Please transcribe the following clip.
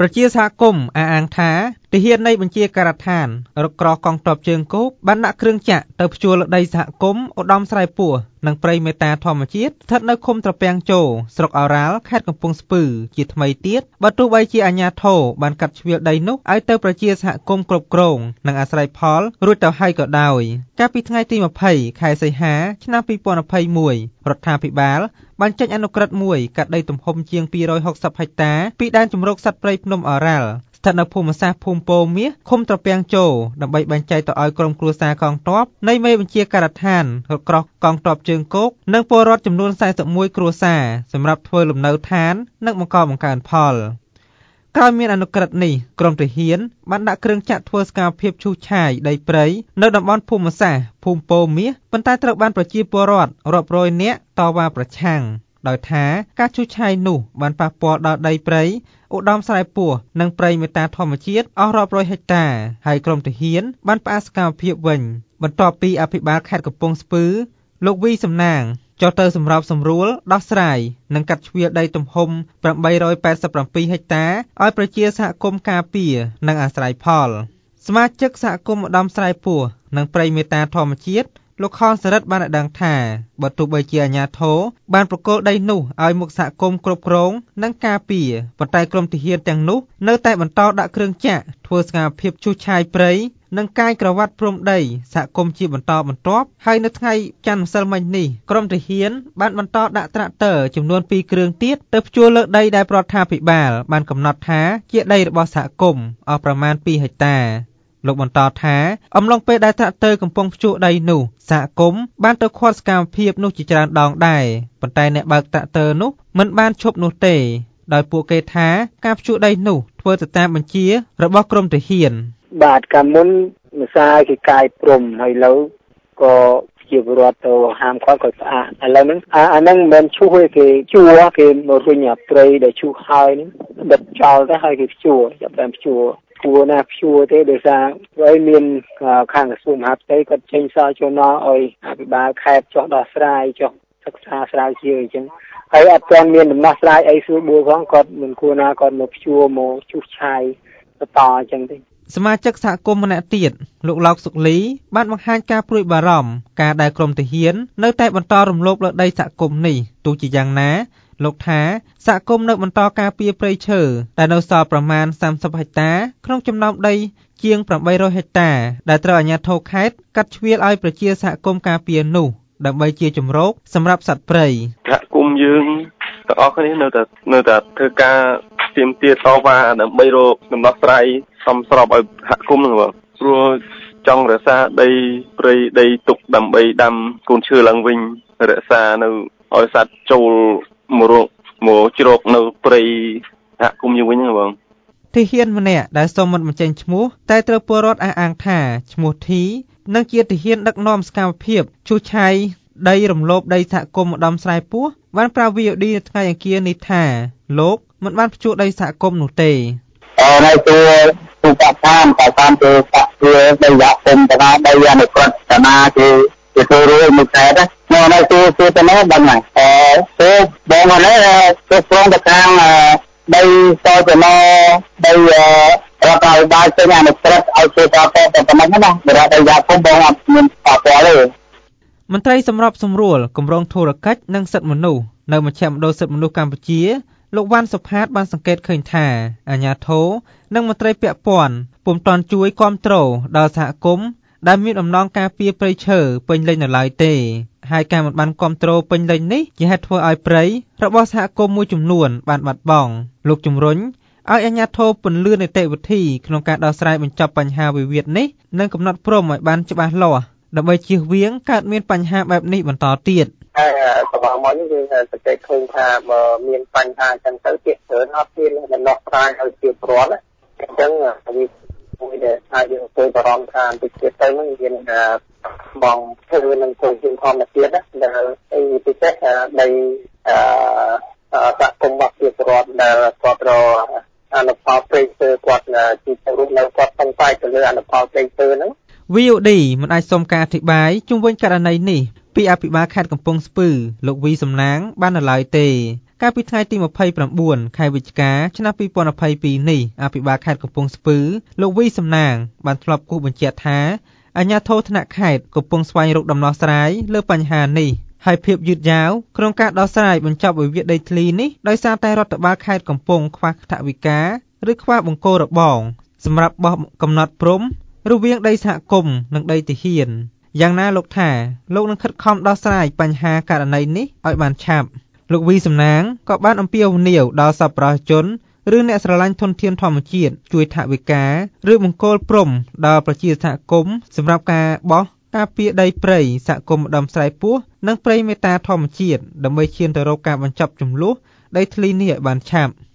ប្រជាសហគមន៍អះអាងថាទាហាននៃបញ្ជាការដ្ឋានរកក្រោះកងទ័ពជើងគោកបានដាក់គ្រឿងចាក់ទៅព្យួរលើដីសហគមន៍ឧត្តមស្រែពោះនិងព្រៃមេតាធម្មជាតិស្ថិតនៅឃុំត្រពាំងជោស្រុកឱរ៉ាល់ខេត្តកំពង់ស្ពឺជាថ្មីទៀតបើទោះបីជាអាជ្ញាធរបានកាត់ជ្រៀលដីនោះឲ្យទៅប្រជាសហគមន៍គ្រប់គ្រងនិងអាស្រ័យផលរួចទៅហើយក៏ដោយកាលពីថ្ងៃទី20ខែសីហាឆ្នាំ2021រដ្ឋាភិបាលបានចេញអនុក្រឹត្យមួយកាត់ដីទំហំជាង260ហិកតាពីដែនជម្រកសត្វព្រៃភ្នំឱរ៉ាល់ស្ថិតនៅភូមិសាស្ត្រភូមិពោធិ៍មាសឃុំត្រពាំងជោដើម្បីបែងចែកទៅឲ្យក្រុមគ្រួសារកងទ័ពនៃមេបញ្ជាការដ្ឋានរកក្រោះកងទ័ពជើងគោកនិងពលរដ្ឋចំនួន41គ្រួសារសម្រាប់ធ្វើលំនៅឋាននិងបង្កបង្កើនផលក្រោយមានអនុក្រឹត្យនេះក្រមទាហានបានដាក់គ្រឿងចាក់ធ្វើសកម្មភាពឈូសឆាយដីព្រៃនៅតំបន់ភូមិសាស្ត្រភូមិពោធិ៍មាសប៉ុន្តែត្រូវបានប្រជាពលរដ្ឋរាប់រយនាក់តវ៉ាប្រឆាំងដោយថាការឈូសឆាយនោះបានប៉ះពាល់ដល់ដីព្រៃឧត្តមស្រែពោះនិងព្រៃមេតាធម្មជាតិអស់រាប់រយហិកតាហើយក្រមទាហានបានផ្អាកសកម្មភាពវិញបន្ទាប់ពីអភិបាលខេត្តកំពង់ស្ពឺលោកវីសំណាងចុះទៅសម្របសម្រួលដោះស្រាយនិងកាត់ជ្រៀលដីទំហំ887ហិកតាឲ្យប្រជាសហគមន៍ការពារនិងអាស្រ័យផលសមាជិកសហគមន៍ឧត្តមស្រែពោះនិងព្រៃមេតាធម្មជាតិលោកខនសរិទ្ធបានឲ្យដឹងថាបើទោះបីជាអាជ្ញាធរបានប្រគល់ដីនោះឲ្យមុខសហគមន៍គ្រប់គ្រងនិងការពារប៉ុន្តែក្រុមទាហានទាំងនោះនៅតែបន្តដាក់គ្រឿងចាក់ធ្វើសកម្មភាពឈូសឆាយព្រៃនិងកាយក្រវ៉ាត់ព្រំដីសហគមន៍ជាបន្តបន្ទាប់ហើយនៅថ្ងៃច័ន្ទម្សិលមិញនេះក្រុមទាហានបានបន្តដាក់ត្រាក់ទ័រចំនួន2គ្រឿងទៀតទៅព្យួរលើដីដែលរដ្ឋាភិបាលបានកំណត់ថាជាដីរបស់សហគមន៍អស់ប្រមាណ2ហិកតាលោកបន្តថាអំឡុងពេលដែលត្រាក់ទ័រកំពុងភ្ជួរដីនោះសហគមន៍បានទៅឃាត់សកម្មភាពនោះជាច្រើនដងដែរប៉ុន្តែអ្នកបើកត្រាក់ទ័រនោះមិនបានឈប់នោះទេដោយពួកគេថាការភ្ជួរដីនោះធ្វើទៅតាមបញ្ជារបស់ក្រុមទាហានបាទកាលមុនម្សាគេកាយព្រំហើយឥឡូវក៏ជាពលរដ្ឋទៅហាមគាត់ក៏ស្អាតឥឡូវហ្នឹងអាហ្នឹងមិនមែនឈូសទេគេជួគេមករុញអាព្រៃដែលឈូសហើយហ្នឹងដិតចោលទៅហើយគេជួចាប់តាមជួគួរណាព្យួរទេដោយសារហើយមានខាងក្រសួងមហាផ្ទៃគាត់ចេញសារចូលណឲ្យអភិបាលខេត្តចុះដោះស្រាយចុះសិក្សាស្រាវជ្រាវអញ្ចឹងហើយអត់ទាន់មានដំណោះស្រាយអីស្រួលបួលផងគាត់មិនគួរណាគាត់មកព្យួរមកឈូសឆាយបន្តអញ្ចឹងទេសមាជិកសហគមន៍ម្នាក់ទៀតលោកឡោកសុកលីបានបង្ហាញការព្រួយបារម្ភការដែលក្រុមទាហាននៅតែបន្តរំលោភលើដីសហគមន៍នេះទោះជាយ៉ាងណាលោកថាសហគមន៍នៅបន្តការពារព្រៃឈើដែលនៅសល់ប្រមាណ30ហិកតាក្នុងចំណោមដីជាង800ហិកតាដែលត្រូវអាជ្ញាធរខេត្តកាត់ជ្រៀលឲ្យប្រជាសហគមន៍ការពារនោះដើម្បីជាជំរកសម្រាប់សត្វព្រៃសហគមន៍យើងទាំងអស់គ្នានៅតែធ្វើការទាមទារតវ៉ាដើម្បីរកដំណោះស្រាយសមស្របឲ្យសហគមន៍ហ្នឹងបងព្រោះចង់រក្សាដីព្រៃដីទុកដើម្បីដាំកូនឈើឡើងវិញរក្សានៅឲ្យសត្វចូលមកជ្រកនៅព្រៃសហគមន៍យើងវិញហ្នឹងបងទាហានម្នាក់ដែលសូមមិនបញ្ចេញឈ្មោះតែត្រូវពលរដ្ឋអះអាងថាឈ្មោះធីនិងជាទាហានដឹកនាំសកម្មភាពឈូសឆាយដីរំលោភដីសហគមន៍ឧត្តមស្រែពោះបានប្រាប់ VOD នៅថ្ងៃអង្គារនេះថាលោកមិនបានភ្ជួរដីសហគមន៍នោះទេនៅទូកាតាមទៅកាត់វាដីសហគមន៍តាដីអនុក្រឹត្យតាគេធ្វើរួចមួយខែណានៅទូទៅនោះបានណាទៅបងមកនេះទៅព្រមទៅខាងដីតទៅណដីរដ្ឋាភិបាលចេញអនុក្រឹត្យឲ្យធ្វើតទៅប៉ុណ្ណឹងណារដ្ឋាភិបាលគុំបងអត់មានប៉ះពាល់ទេមន្ត្រីសម្របសម្រួលគម្រោងធុរកិច្ចនិងសិទ្ធិមនុស្សនៅមជ្ឈមណ្ឌលសិទ្ធិមនុស្សកម្ពុជាលោកវ៉ាន់សុផាតបានសង្កេតឃើញថាអាជ្ញាធរនិងមន្ត្រីពាក់ព័ន្ធពុំទាន់ជួយគាំទ្រដល់សហគមន៍ដែលមានអំណងការពារព្រៃឈើពេញលេញនៅឡើយទេហើយការមិនបានគាំទ្រពេញលេញនេះជាហេតុធ្វើឲ្យព្រៃរបស់សហគមន៍មួយចំនួនបានបាត់បង់លោកជំរុញឲ្យអាជ្ញាធរពន្យានីតិវិធីក្នុងការដោះស្រាយបញ្ចប់បញ្ហាវិវាទនេះនិងកំណត់ព្រំឲ្យបានច្បាស់លាស់ដើម្បីជៀសវាងកើតមានបញ្ហាបែបនេះបន្តទៀតសម្រាប់មកនេះយើងសង្កេតឃើញថាបើមានបញ្ហាចឹងទៅទៀតច្រើនអត់មានដំណោះស្រាយឲ្យជាប្រវត្តិអញ្ចឹងវាមួយដែលអាចយើងធ្វើបារម្ភថាតិចទៀតទៅនឹងមានបងធ្វើនឹងគោលជំធម្មជាតិដែលពិសេសដីសហគមន៍របស់ជាប្រវត្តិដែលគាត់រអនុផលព្រៃឈើគាត់ទីទៅរូបនៅគាត់សង្ស័យទៅលើអនុផលព្រៃឈើហ្នឹង VOD មិនអាចសុំការអធិប្បាយជុំវិញករណីនេះពីអភិបាលខេត្តកំពង់ស្ពឺលោកវីសំណាងបាននៅឡើយទេកាលពីថ្ងៃទី29ខែវិច្ឆិកាឆ្នាំ2022នេះអភិបាលខេត្តកំពង់ស្ពឺលោកវីសំណាងបានធ្លាប់គូសបញ្ជាក់ថាអាជ្ញាធរថ្នាក់ខេត្តកំពុងស្វែងរកដំណោះស្រាយលើបញ្ហានេះហើយភាពយឺតយ៉ាវក្នុងការដោះស្រាយបញ្ចប់វិវាទដីធ្លីនេះដោយសារតែរដ្ឋបាលខេត្តកំពង់ខ្វះថវិកាឬខ្វះបង្គោលរបងសម្រាប់បោះកំណត់ព្រំរវាងដីសហគមន៍និងដីទាហានយ៉ាងណាលោកថាលោកនឹងខិតខំដោះស្រាយបញ្ហាករណីនេះឲ្យបានឆាប់លោកវីសំណាងក៏បានអំពាវនាវដល់សប្បុរសជនឬអ្នកស្រឡាញ់ធនធានធម្មជាតិជួយថវិកាឬបង្គោលព្រំដល់ប្រជាសហគមន៍សម្រាប់ការបោះការពារដីព្រៃសហគមន៍ម្ដំស្រែពោះនិងព្រៃមេតាធម្មជាតិដើម្បីឈានទៅរកការបញ្ចប់ជម្លោះដីធ្លីនេះឲ្យបានឆាប់